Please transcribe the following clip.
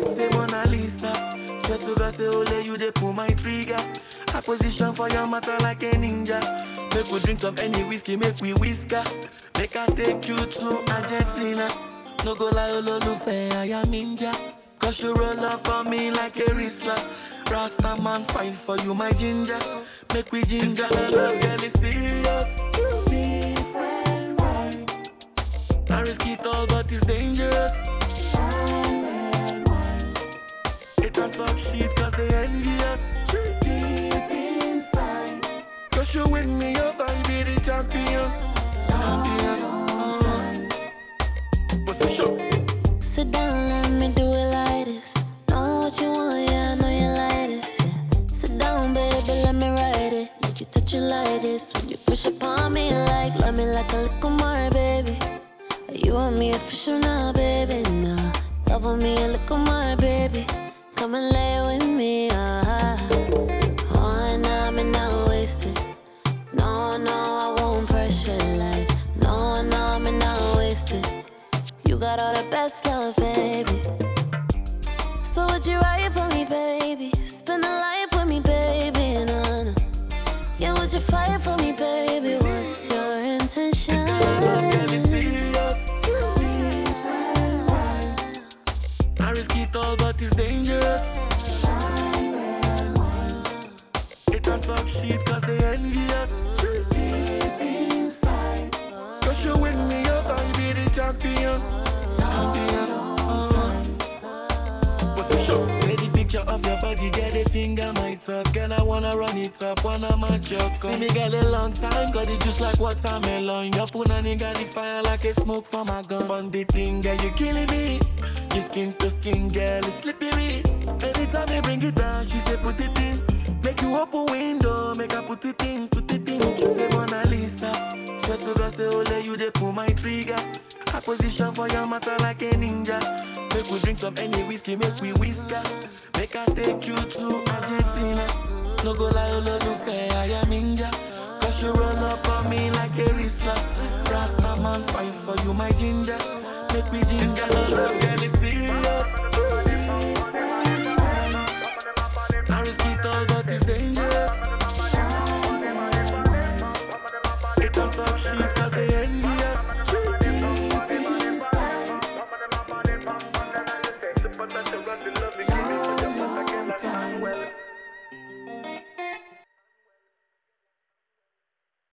Say Mona Lisa. Swear to God, say ole you dey pull my trigger. A position for your matter like a ninja. Make we drink some any whiskey, make we whisker. Make I take you to Argentina. No go lie, ololufe, I am ninja. Cause you roll up on me like a Rizzler. Rasta man fight for you, my ginger. Make we ginger, love, girl is serious. Different vibe. I risk it all, but it's dangerous. It has stop shit cause they envious. Deep inside. Cause you win me over, you be the champion. Position. Sit down, let me do it like this. Know what you want, yeah, I know you like this. Yeah. Sit down, baby, let me ride it. Make you touch it like this. When you push upon me, like, love me like a little more, baby. You want me official now, baby, nah. Love on me a little more, baby. Come and lay with me, Oh, and I'm not wasted. No, I won't pressure, like, no, I'm not wasted. You got all the best love, baby. So would you ride for me, baby? Spend a life with me, baby, nah. Yeah, would you fight for me, baby? What's your intention? This kind of love, girl, is serious. I risk it all, but it's dangerous. It has stop shit cause they envious. Deep inside. Cause you win me over, you be the champion. Say the picture of your body, get a finger my top. Girl, I wanna run it up, wanna match your cup. See me get a long time, got it just like watermelon. Your punani got the fire like a smoke from a gun. On the thing, girl, you killing me. Your skin to skin, girl, is slippery. Anytime you bring it down, she say put it in. Make you open window, make her put it in, put it in. Say Mona Lisa. Swear to God, say ole you dey pull my trigger. A position for your matter like a ninja. Make we drink some any whiskey, make we whisker. Make I take you to Argentina. No go lie, ololufe, I am ninja. Cause you roll up on me like a Rizzler. Rasta man fight for you, my ginger. Make we ginger, love, girl is serious.